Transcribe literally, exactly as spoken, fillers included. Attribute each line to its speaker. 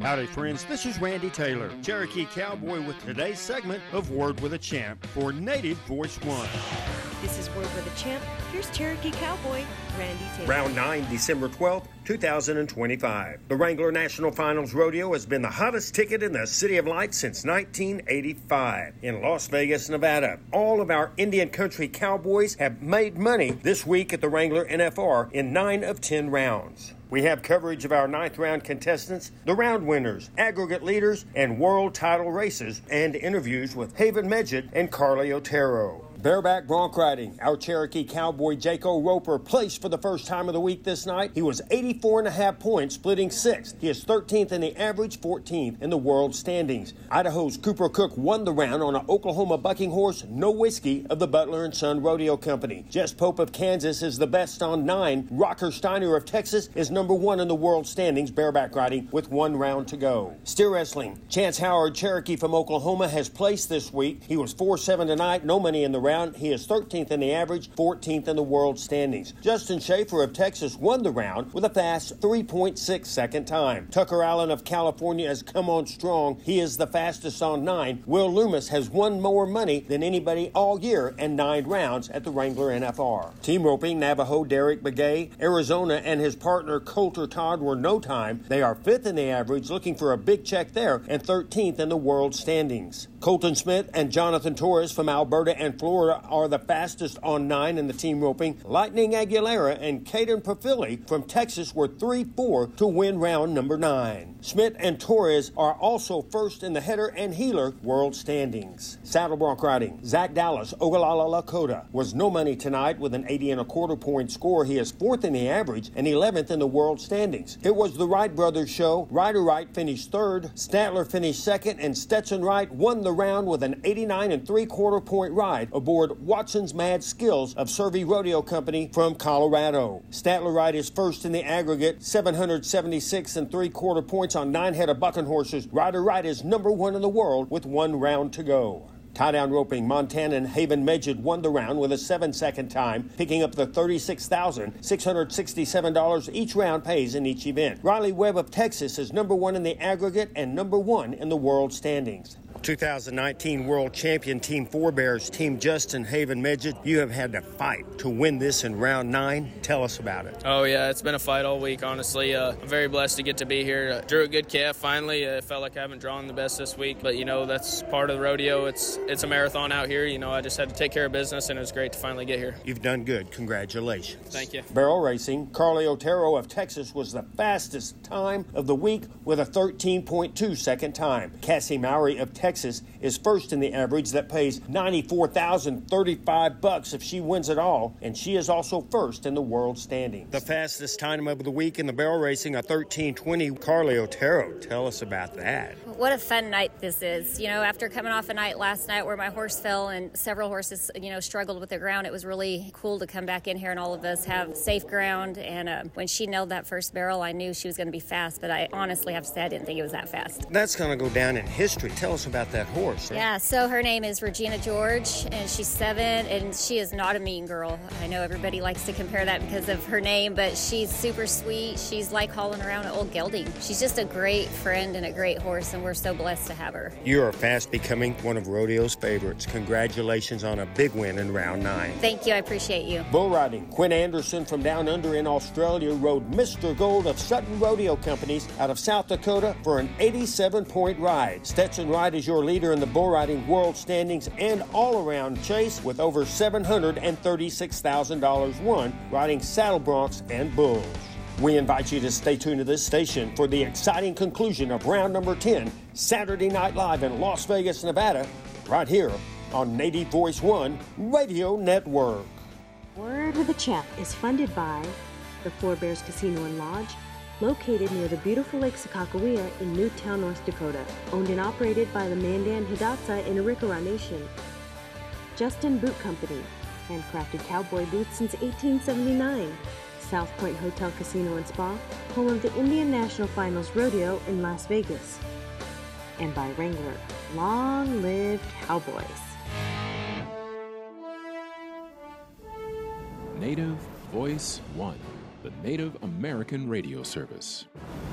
Speaker 1: Howdy, friends. This is Randy Taylor, Cherokee Cowboy, with today's segment of Word with a Champ for Native Voice One.
Speaker 2: This is Word with a Champ. Here's Cherokee Cowboy, Randy Taylor.
Speaker 1: Round nine, December twelfth, two thousand twenty-five. The Wrangler National Finals Rodeo has been the hottest ticket in the City of Lights since nineteen eighty-five. In Las Vegas, Nevada, all of our Indian country cowboys have made money this week at the Wrangler N F R in nine of ten rounds. We have coverage of our ninth round contestants, the round winners, aggregate leaders, and world title races, and interviews with Haven Medjed and Carly Otero. Bareback bronc riding, our Cherokee cowboy Jaco Roper placed for the first time of the week this night. He was eighty-four and a half points, splitting sixth. He is thirteenth in the average, fourteenth in the world standings. Idaho's Cooper Cook won the round on an Oklahoma bucking horse, No Whiskey, of the Butler and Son Rodeo Company. Jess Pope of Kansas is the best on nine. Rocker Steiner of Texas is number one in the world standings, bareback riding, with one round to go. Steer wrestling, Chance Howard, Cherokee from Oklahoma, has placed this week. He was four seven tonight, no money in the round. He is thirteenth in the average, fourteenth in the world standings. Justin Schaefer of Texas won the round with a fast three point six second time. Tucker Allen of California has come on strong. He is the fastest on nine. Will Loomis has won more money than anybody all year and nine rounds at the Wrangler N F R. Team roping, Navajo Derek Begay, Arizona, and his partner Coulter Todd were no time. They are fifth in the average, looking for a big check there, and thirteenth in the world standings. Colton Smith and Jonathan Torres from Alberta and Florida are the fastest on nine in the team roping. Lightning Aguilera and Caden Perfili from Texas were three four to win round number nine. Smith and Torres are also first in the header and heeler world standings. Saddle bronc riding, Zach Dallas, Ogallala Lakota, was no money tonight with an eighty and a quarter point score. He is fourth in the average and eleventh in the world standings. It was the Wright brothers show. Ryder Wright finished third, Statler finished second, and Stetson Wright won the round with an eighty-nine and three quarter point ride aboard Watson's Mad Skills of Survey Rodeo Company from Colorado. Statler Wright is first in the aggregate, seven hundred seventy-six and three quarter points on nine head of bucking horses. Ryder Wright is number one in the world with one round to go. Tie-down roping, Montana and Haven Medjed won the round with a seven-second time, picking up the thirty-six thousand six hundred sixty-seven dollars each round pays in each event. Riley Webb of Texas is number one in the aggregate and number one in the world standings. two thousand nineteen World Champion Team Forebears, Team Justin Haven Medjed, you have had to fight to win this in round nine. Tell us about it.
Speaker 3: Oh, yeah, it's been a fight all week, honestly. Uh, I'm very blessed to get to be here. Uh, drew a good calf, finally. I uh, felt like I haven't drawn the best this week, but, you know, that's part of the rodeo. It's it's a marathon out here. You know, I just had to take care of business, and it was great to finally get here.
Speaker 1: You've done good. Congratulations.
Speaker 3: Thank you.
Speaker 1: Barrel racing, Carly Otero of Texas was the fastest time of the week with a thirteen point two second time. Cassie Mowry of Texas is first in the average that pays ninety-four thousand thirty-five bucks if she wins it all, and she is also first in the world standings. The fastest time of the week in the barrel racing, a thirteen twenty. Carly Otero, tell us about that.
Speaker 4: What a fun night this is. You know, after coming off a night last night where my horse fell and several horses, you know, struggled with the ground, it was really cool to come back in here and all of us have safe ground. And uh, when she nailed that first barrel, I knew she was going to be fast, but I honestly have to say I didn't think it was that fast.
Speaker 1: That's going to go down in history. Tell us about that horse. Right?
Speaker 4: Yeah, so her name is Regina George, and she's seven, and she is not a mean girl. I know everybody likes to compare that because of her name, but she's super sweet. She's like hauling around an old gelding. She's just a great friend and a great horse, and we're so blessed to have her.
Speaker 1: You are fast becoming one of rodeo's favorites. Congratulations on a big win in round nine.
Speaker 4: Thank you. I appreciate you.
Speaker 1: Bull riding. Quinn Anderson from down under in Australia rode Mister Gold of Sutton Rodeo Companies out of South Dakota for an eighty-seven point ride. Stetson Wright is your leader in the bull riding world standings and all-around chase with over seven hundred thirty-six thousand dollars won riding saddle broncs and bulls. We invite you to stay tuned to this station for the exciting conclusion of round number ten, Saturday Night Live in Las Vegas, Nevada, right here on Native Voice One Radio Network.
Speaker 2: Word with a Champ is funded by the Forebears Casino and Lodge, located near the beautiful Lake Sakakawea in Newtown, North Dakota, owned and operated by the Mandan Hidatsa in Arikara Nation. Justin Boot Company, handcrafted cowboy boots since eighteen seventy-nine. South Point Hotel Casino and Spa, home of the Indian National Finals Rodeo in Las Vegas. And by Wrangler, long live cowboys.
Speaker 5: Native Voice One, the Native American radio service.